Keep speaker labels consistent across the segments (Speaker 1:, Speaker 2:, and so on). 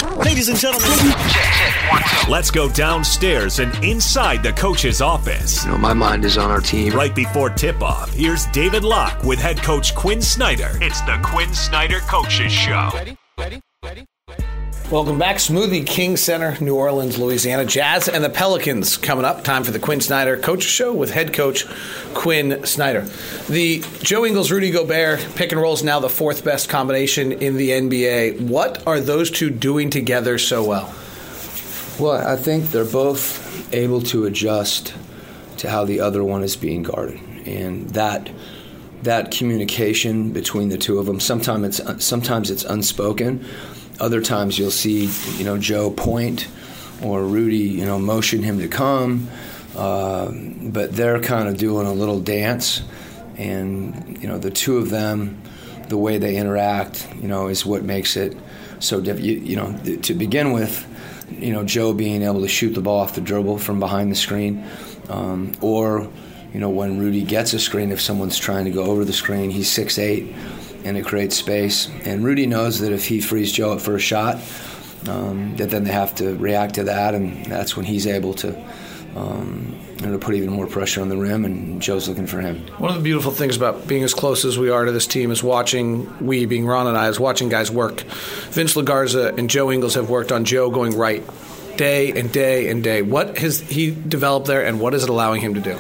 Speaker 1: Ladies and gentlemen, let's go downstairs and inside the coach's office.
Speaker 2: My mind is on our team.
Speaker 1: Right before tip-off, here's David Locke with head coach Quinn Snyder. It's the Quinn Snyder Coaches Show.
Speaker 3: Ready. Welcome back. Smoothie King Center, New Orleans, Louisiana. Jazz and the Pelicans coming up. Time for the Quinn Snyder Coaches Show with head coach Quinn Snyder. The Joe Ingles, Rudy Gobert pick and roll is now the fourth best combination in the NBA. What are those two doing together so well?
Speaker 2: Well, I think they're both able to adjust to how the other one is being guarded. And that communication between the two of them, sometimes it's unspoken. Other times you'll see, Joe point or Rudy, motion him to come. But they're kind of doing a little dance. And, the two of them, the way they interact, is what makes it so different. To begin with, Joe being able to shoot the ball off the dribble from behind the screen. Or, when Rudy gets a screen, if someone's trying to go over the screen, he's 6'8", and it creates space. And Rudy knows that if he frees Joe up for a shot, that then they have to react to that, and that's when he's able to put even more pressure on the rim, and Joe's looking for him.
Speaker 3: One of the beautiful things about being as close as we are to this team is being Ron and I, is watching guys work. Vince LaGarza and Joe Ingles have worked on Joe going right day and day and day. What has he developed there, and what is it allowing him to do?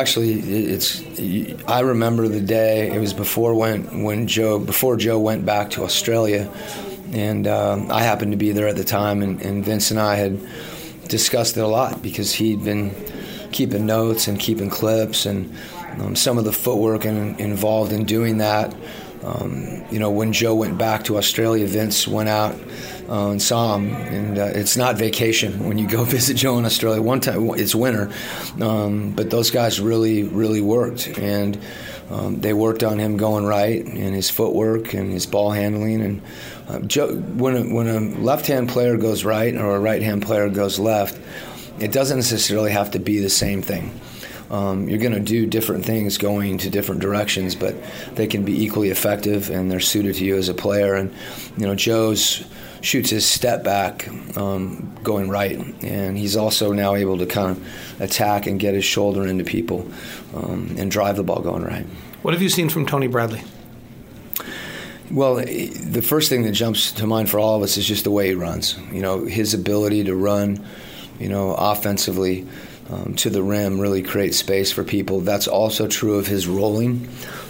Speaker 2: I remember the day, it was before Joe went back to Australia, and I happened to be there at the time, and Vince and I had discussed it a lot because he'd been keeping notes and keeping clips, and some of the footwork involved in doing that. When Joe went back to Australia, Vince went out and saw him, and it's not vacation when you go visit Joe in Australia. One time, it's winter, but those guys really, really worked, and they worked on him going right and his footwork and his ball handling. And Joe, when a left-hand player goes right or a right-hand player goes left, it doesn't necessarily have to be the same thing. You're going to do different things going to different directions, but they can be equally effective, and they're suited to you as a player. And Joe's shoots his step back going right, and he's also now able to kind of attack and get his shoulder into people and drive the ball going right.
Speaker 3: What have you seen from Tony Bradley?
Speaker 2: Well, the first thing that jumps to mind for all of us is just the way he runs. His ability to run, offensively to the rim, really creates space for people. That's also true of his rolling.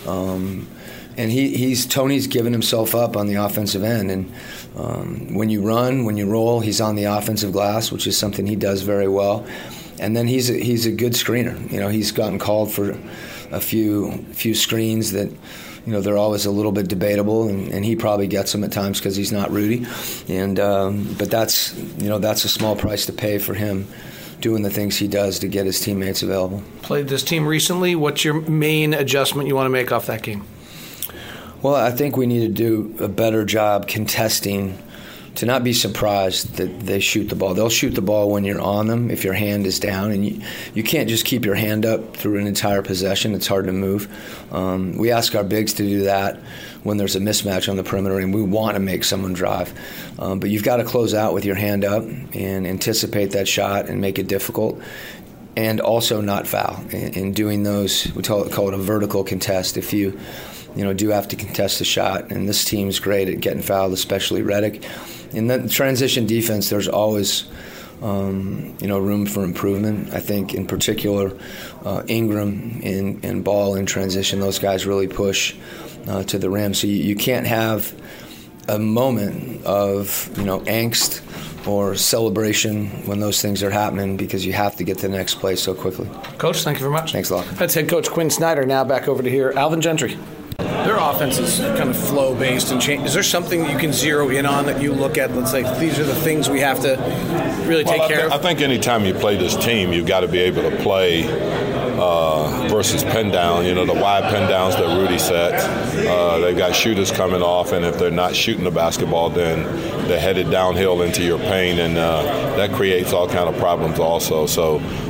Speaker 2: And Tony's given himself up on the offensive end. And when you run, when you roll, he's on the offensive glass, which is something he does very well. And then he's a good screener. He's gotten called for a few screens that, they're always a little bit debatable, and he probably gets them at times because he's not Rudy. And but that's a small price to pay for him doing the things he does to get his teammates available. Played
Speaker 3: this team recently. What's your main adjustment you want to make off that game?
Speaker 2: Well, I think we need to do a better job contesting, to not be surprised that they shoot the ball. They'll shoot the ball when you're on them, if your hand is down, and you can't just keep your hand up through an entire possession. It's hard to move. We ask our bigs to do that when there's a mismatch on the perimeter and we want to make someone drive. But you've got to close out with your hand up and anticipate that shot and make it difficult, and also not foul. In doing those, we call it a vertical contest. If you do have to contest the shot, and this team's great at getting fouled, especially Redick. In the transition defense, there's always room for improvement. I think in particular, Ingram and Ball in transition, those guys really push to the rim. So you can't have a moment of angst or celebration when those things are happening, because you have to get to the next play so quickly.
Speaker 3: Coach, thank you very much.
Speaker 2: Thanks a lot.
Speaker 3: That's head coach Quinn Snyder. Now back over to hear Alvin Gentry. Their offense is kind of flow-based and change. Is there something that you can zero in on that you look at, let's say, these are the things we have to really take care of?
Speaker 4: I think anytime you play this team, you've got to be able to play versus pin down, the wide pin downs that Rudy sets. They've got shooters coming off, and if they're not shooting the basketball, then they're headed downhill into your paint, and that creates all kind of problems also. So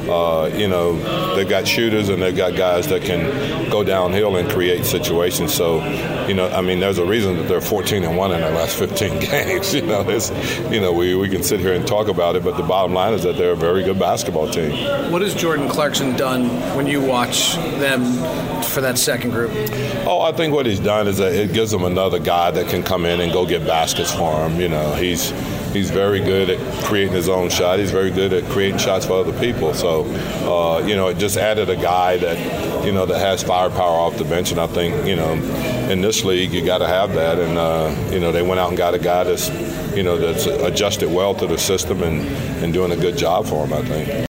Speaker 4: they've got shooters and they've got guys that can go downhill and create situations. So, there's a reason that they're 14-1 in their last 15 games. We can sit here and talk about it, but the bottom line is that they're a very good basketball team.
Speaker 3: What has Jordan Clarkson done when you watch them for that second group?
Speaker 4: Oh, I think what he's done is that it gives them another guy that can come in and go get baskets for him. He's very good at creating his own shot. He's very good at creating shots for other people. So, it just added a guy that has firepower off the bench. And I think, in this league, you got to have that. And, they went out and got a guy that's adjusted well to the system and doing a good job for him, I think.